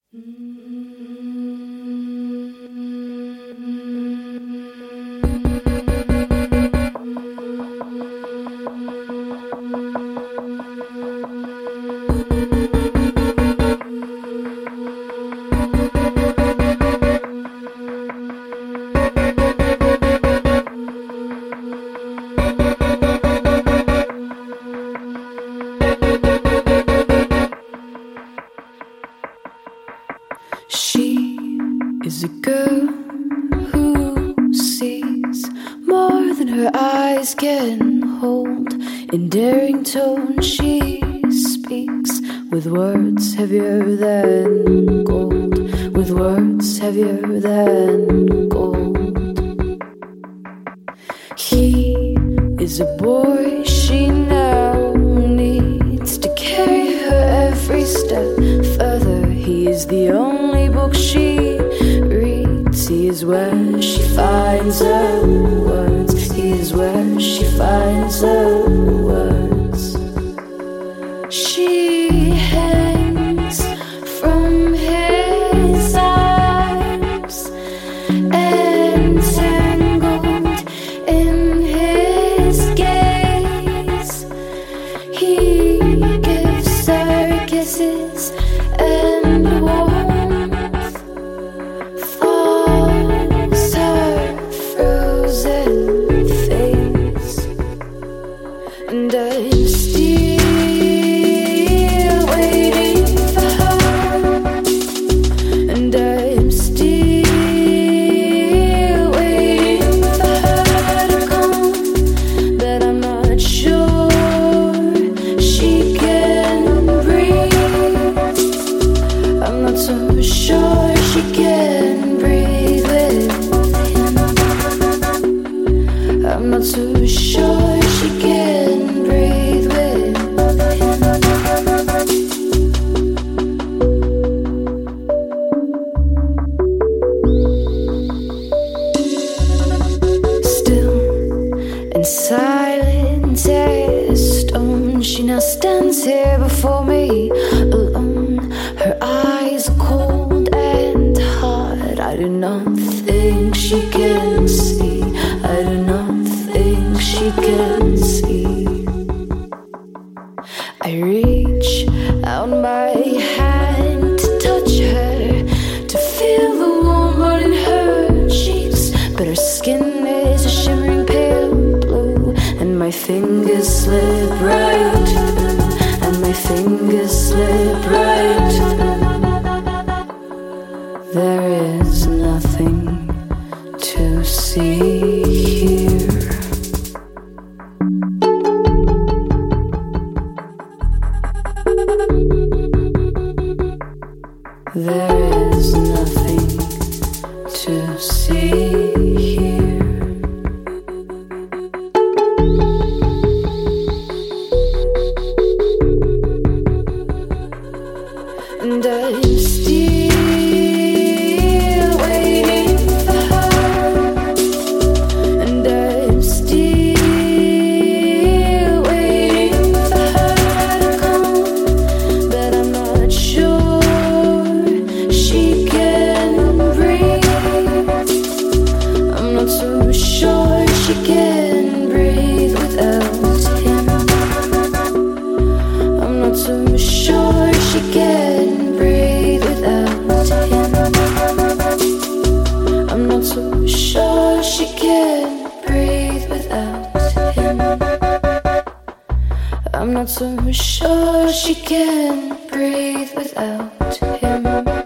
She is a girl who sees more than her eyes can hold. In daring tone she speaks with words heavier than gold, with words heavier than gold. He is a boy she now needs to carry her every step further. He is the only book she reads. He is where she finds her words. He is where she finds her words. She hangs from his arms, entangled in his gaze. He gives her kisses and warmth thaws her frozen face, and I'm still waiting for her, and I'm still waiting for her to come, but I'm not sure she can breathe. I'm not so sure she can breathe with him. I'm not so sure she can breathe with him. Still and silent as stone, she now stands here before me alone. Her eyes are cold and hard. I do not think she can see. I do not think she can see. I reach out my hand to touch her, to feel the warm blood in her cheeks, but her skin is a shimmering pale blue, and my fingers slip right through, and my fingers slip right through. There is nothing to see here. There is nothing to see here. And I'm still waiting for her, and I'm still waiting for her to come, but I'm not sure she can breathe. I'm not so sure she can breathe without him. I'm not so sure she can breathe without him. I'm not so sure she can breathe without him. I'm not so sure she can breathe without him.